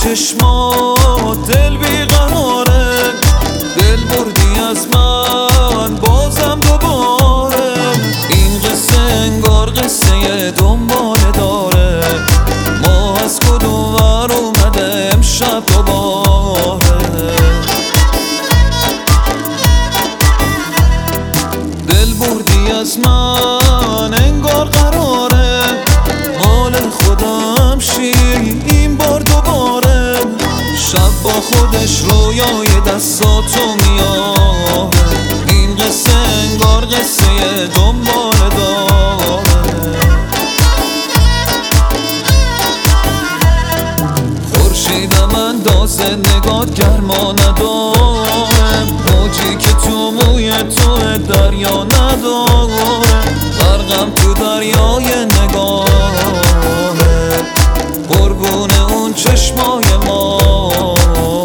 چشمات دل بیقراره، دل بردی از من بازم دوباره. این قصه انگار قصه دنباله داره، ما از کدوم ور اومده امشب دوباره. دل بردی از من انگار قراره، حال خودم شی این بار دوباره. شب با خودش رویای دستاتو میاره، این قصه انگار قصه دنباله داره. خورشیدم انداز نگات گرما نداره، موجی که تو موی تو دریا نداره. غرقم تو دریای نگاهه، قربون اون چشمای ماهت.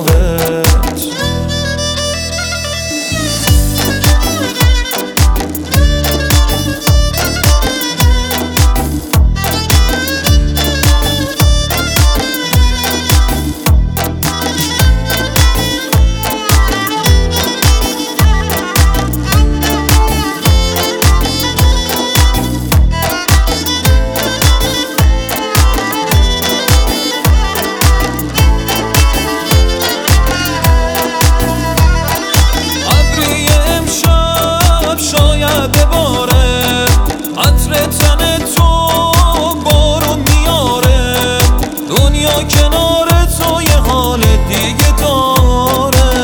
بباره عطر تن تو بارون میاره، دنیا کنار تو یه حال دیگه داره.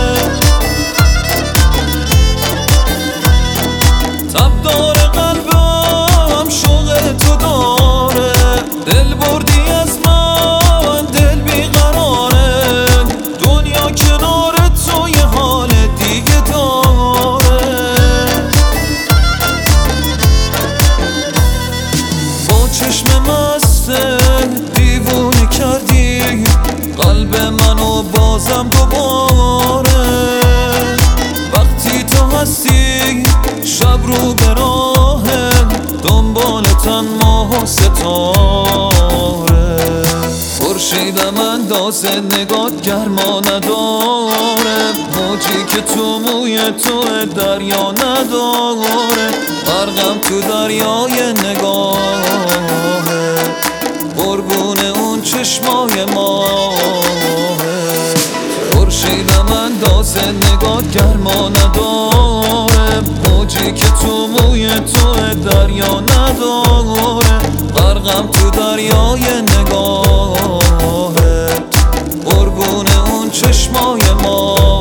تب داره قلبم شوق تو داره، دل بردی از من دل بیقراره، دنیا کنار تو یه حال دیگه داره. چشم مسته دیوونه کردی قلب منو بازم دوباره. وقتی تو هستی شب رو به راهه، دنبالتن ماه و ستاره. خورشیدم اندازه نگات گرما نداره، موجی که تو موی تو دریا نداره. غرقم تو دریای نگاهه، قربون اون چشمای ماهه. خورشیدم اندازه نگات گرما نداره، موجی که تو موی تو دریا نداره. غرقم تو دریای نگاهه، قربون اون چشمای ماهه.